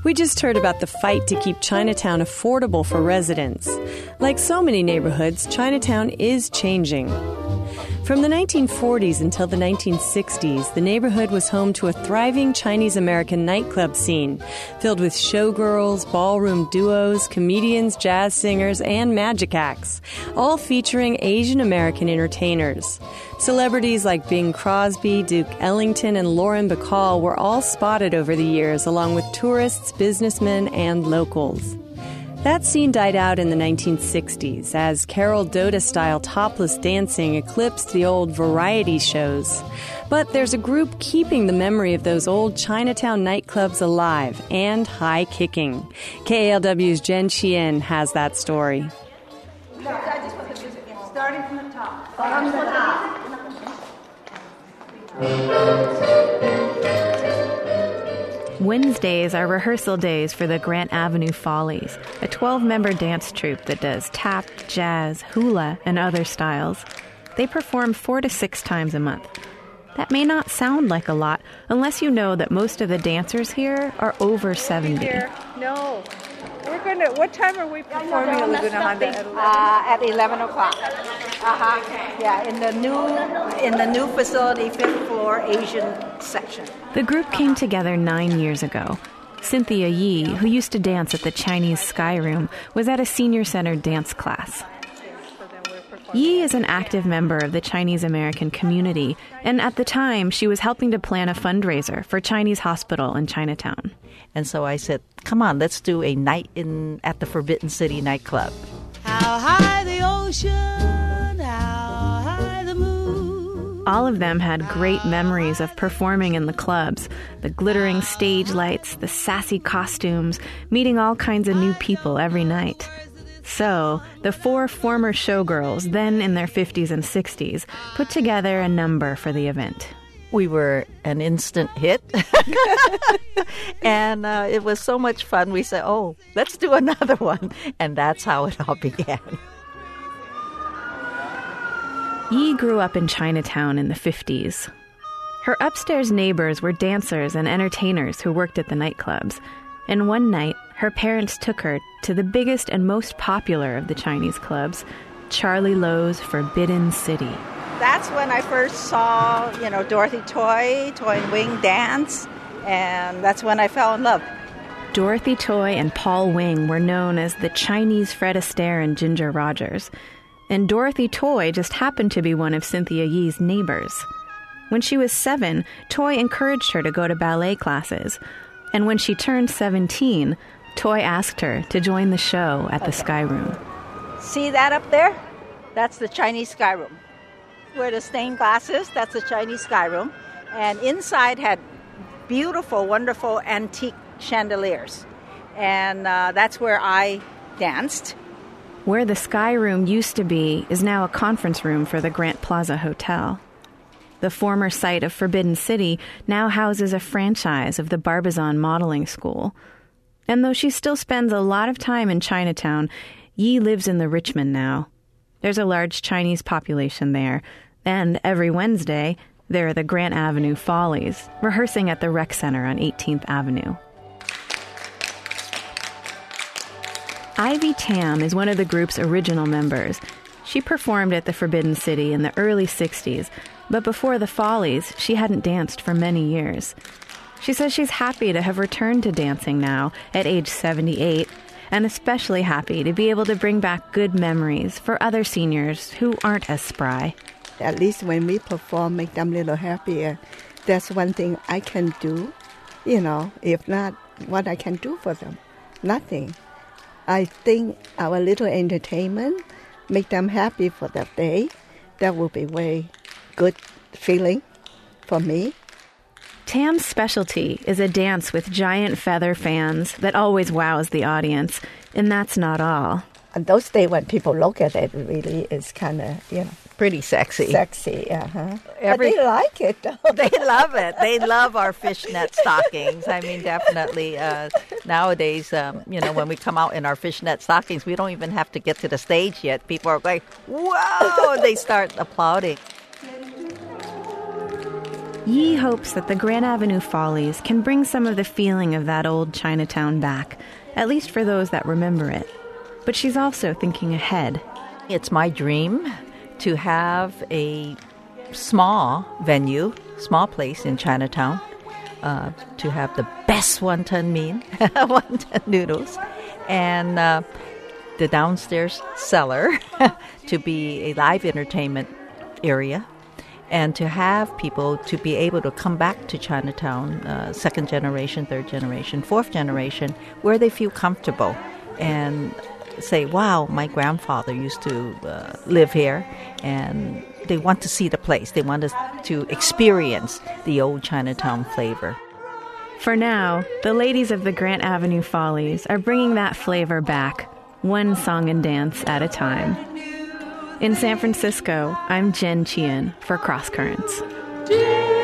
We just heard about the fight to keep Chinatown affordable for residents. Like so many neighborhoods, Chinatown is changing. From the 1940s until the 1960s, the neighborhood was home to a thriving Chinese-American nightclub scene, filled with showgirls, ballroom duos, comedians, jazz singers, and magic acts, all featuring Asian-American entertainers. Celebrities like Bing Crosby, Duke Ellington, and Lauren Bacall were all spotted over the years, along with tourists, businessmen, and locals. That scene died out in the 1960s as Carol Doda-style topless dancing eclipsed the old variety shows. But there's a group keeping the memory of those old Chinatown nightclubs alive and high-kicking. KALW's Jen Chien has that story. Starting from the top. From the top. Wednesdays are rehearsal days for the Grant Avenue Follies, a 12-member dance troupe that does tap, jazz, hula, and other styles. They perform 4 to 6 times a month. That may not sound like a lot unless you know that most of the dancers here are over 70. No. What time are we performing at Laguna Honda? At 11 o'clock. Yeah, in the new facility, 5th floor, Asian section. The group came together 9 years ago. Cynthia Yi, who used to dance at the Chinese Sky Room, was at a senior center dance class. Yi is an active member of the Chinese American community, and at the time, she was helping to plan a fundraiser for Chinese Hospital in Chinatown. And so I said, come on, let's do a night at the Forbidden City nightclub. How high the ocean, how high the moon. All of them had great memories of performing in the clubs, the glittering stage lights, the sassy costumes, meeting all kinds of new people every night. So, the 4 former showgirls, then in their 50s and 60s, put together a number for the event. We were an instant hit, and it was so much fun. We said, oh, let's do another one, and that's how it all began. Yi grew up in Chinatown in the 50s. Her upstairs neighbors were dancers and entertainers who worked at the nightclubs, and one night, her parents took her to the biggest and most popular of the Chinese clubs, Charlie Lo's Forbidden City. That's when I first saw, Dorothy Toy and Wing dance, and that's when I fell in love. Dorothy Toy and Paul Wing were known as the Chinese Fred Astaire and Ginger Rogers, and Dorothy Toy just happened to be one of Cynthia Yi's neighbors. When she was 7, Toy encouraged her to go to ballet classes, and when she turned 17, Toy asked her to join the show at the Sky Room. See that up there? That's the Chinese Sky Room. Where the stained glass is, that's the Chinese Sky Room. And inside had beautiful, wonderful antique chandeliers. And that's where I danced. Where the Sky Room used to be is now a conference room for the Grant Plaza Hotel. The former site of Forbidden City now houses a franchise of the Barbizon Modeling School. And though she still spends a lot of time in Chinatown, Yi lives in the Richmond now. There's a large Chinese population there, and every Wednesday, there are the Grant Avenue Follies, rehearsing at the Rec Center on 18th Avenue. Ivy Tam is one of the group's original members. She performed at the Forbidden City in the early 60s, but before the Follies, she hadn't danced for many years. She says she's happy to have returned to dancing now at age 78, and especially happy to be able to bring back good memories for other seniors who aren't as spry. At least when we perform, make them a little happier. That's one thing I can do. If not, what I can do for them? Nothing. I think our little entertainment, make them happy for that day. That will be very good feeling for me. Tam's specialty is a dance with giant feather fans that always wows the audience, and that's not all. And those days when people look at it, really is kind of, pretty sexy. Sexy, but they like it. They love it. They love our fishnet stockings. I mean, definitely. Nowadays, when we come out in our fishnet stockings, we don't even have to get to the stage yet. People are like, "Whoa!" They start applauding. Yi hopes that the Grant Avenue Follies can bring some of the feeling of that old Chinatown back, at least for those that remember it. But she's also thinking ahead. It's my dream to have a small venue, small place in Chinatown, to have the best wonton mein, wonton noodles, and the downstairs cellar to be a live entertainment area, and to have people to be able to come back to Chinatown, second generation, third generation, fourth generation, where they feel comfortable and say, wow, my grandfather used to live here, and they want to see the place. They want us to experience the old Chinatown flavor. For now, the ladies of the Grant Avenue Follies are bringing that flavor back, one song and dance at a time. In San Francisco, I'm Jen Chien for Cross Currents.